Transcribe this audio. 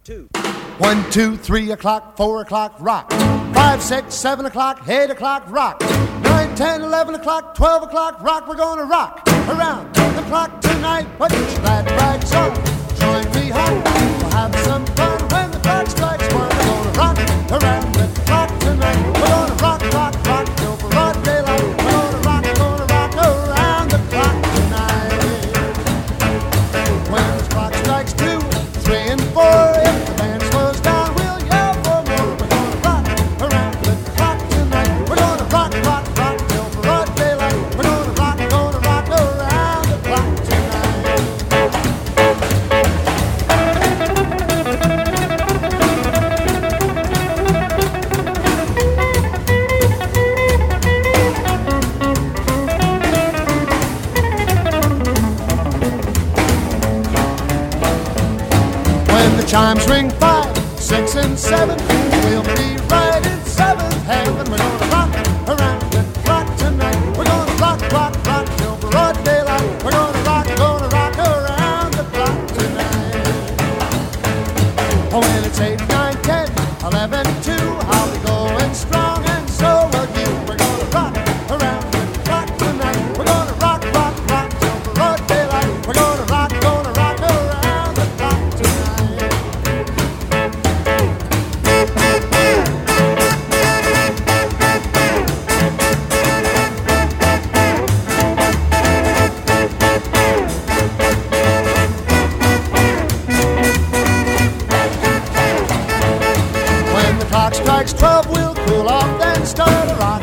2. 1, 2, 3 o'clock, 4 o'clock, rock. 5, 6, 7 o'clock, 8 o'clock, rock. 9, 10, 11 o'clock, 12 o'clock, rock. We're gonna rock around the clock tonight. Put your glad rags on, join me home. We'll have some fun when the clock strikes 1. We're gonna rock around the clock tonight. We're gonna rock, rock, rock till broad daylight. We're gonna rock around the clock tonight. When the clock strikes 2, 3, and 4, if the band slows down, we'll yell for more. We're gonna rock around the clock tonight. We're gonna rock, rock, rock till broad daylight. We're gonna rock around the clock tonight. When the chimes ring 5, 6, and 7, we'll be right in 7th heaven. We're gonna rock around the clock tonight. We're gonna rock, rock, rock till broad daylight. We're gonna rock around the clock tonight. Oh, when it's 8, 9, 10, 11, 2, I'll be going strong, and so will you. We're gonna rock around the clock tonight. We're gonna rock, rock, rock till broad daylight. We're gonna rock around the clock tonight. When the clock strikes 12, we'll cool off, then start a rock